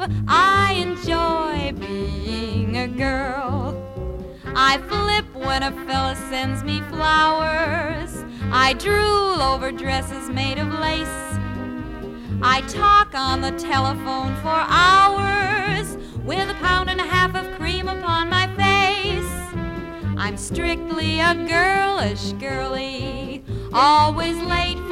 I enjoy being a girl. I flip when a fella sends me flowers. I drool over dresses made of lace. I talk on the telephone for hours with a pound and a half of cream upon my face. I'm strictly a girlish girlie, always late